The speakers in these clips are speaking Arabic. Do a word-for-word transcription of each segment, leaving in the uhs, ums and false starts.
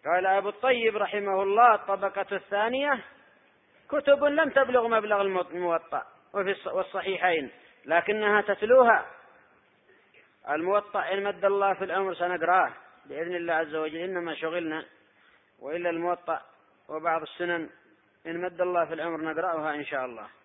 قال أبو الطيب رحمه الله: الطبقة الثانية كتب لم تبلغ مبلغ الموطأ والصحيحين لكنها تتلوها. الموطأ إن مد الله في الأمر سنقراه بإذن الله عز وجل، إنما شغلنا، وإلا الموطأ وبعض السنن إن مد الله في الأمر نقرأها إن شاء الله.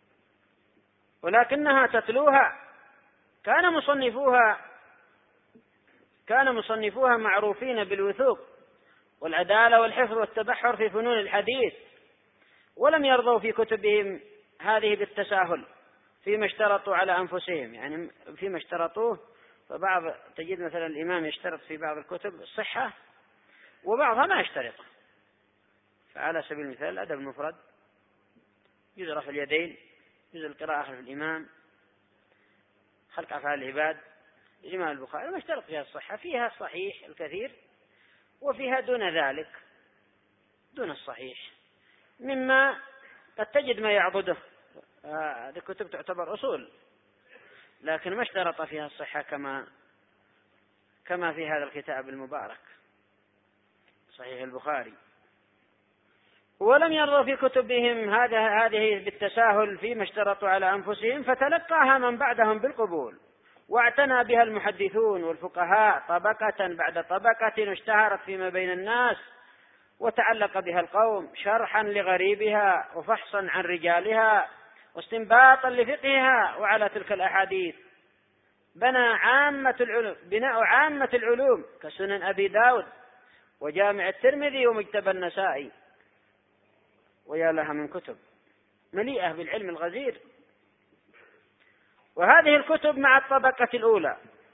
ولكنها تتلوها. كان مصنفوها كان مصنفوها معروفين بالوثوق والعدالة والحفظ والتبحر في فنون الحديث، ولم يرضوا في كتبهم هذه بالتساهل فيما اشترطوا على أنفسهم، يعني فيما اشترطوه. فبعض تجد مثلا الإمام يشترط في بعض الكتب الصحة وبعضها ما يشترطه. فعلى سبيل المثال الأدب المفرد، جزء رفع اليدين، جزء القراءة خلف الإمام، خلق أفعال العباد، الإمام البخاري ما اشترط فيها الصحة، فيها الصحيح الكثير وفيها دون ذلك، دون الصحيح، مما قد تجد ما يعضده. هذه آه كتب تعتبر أصول، لكن ما اشترط فيها الصحة كما كما في هذا الكتاب المبارك صحيح البخاري. ولم يرضوا في كتبهم هذا هذه بالتساهل فيما اشترطوا على أنفسهم، فتلقاها من بعدهم بالقبول، واعتنى بها المحدثون والفقهاء طبقة بعد طبقة، اشتهرت فيما بين الناس، وتعلق بها القوم شرحا لغريبها وفحصا عن رجالها واستنباطا لفقهها. وعلى تلك الأحاديث بنى عامة العلوم بناء عامة العلوم كسنن أبي داود وجامع الترمذي ومجتبى النسائي. ويا لها من كتب مليئة بالعلم الغزير. وهذه الكتب مع الطبقة الأولى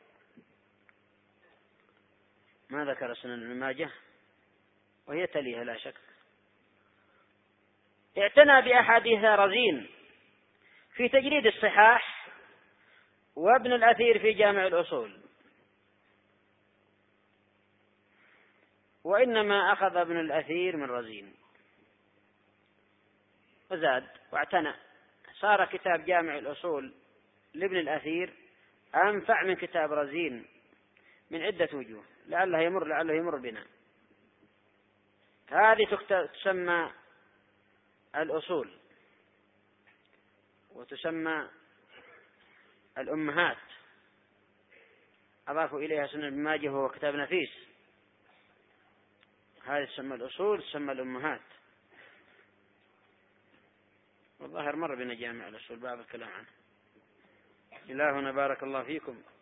ما ذكر سنن ابن ماجه وهي تليها لا شك. اعتنى بأحاديث رزين في تجريد الصحاح، وابن الأثير في جامع الأصول. وإنما أخذ ابن الأثير من رزين وزاد واعتنى، صار كتاب جامع الأصول لابن الأثير أنفع من كتاب رزين من عدة وجوه، لعله يمر لعله يمر بنا. هذه تسمى الأصول وتسمى الأمهات، أضافوا إليها سنن ابن ماجه وهو كتاب نفيس. هذه تسمى الأصول، تسمى الأمهات. والظاهر مر بنا جامع الأصول بعض الكلام عنه. إلهنا بارك الله فيكم.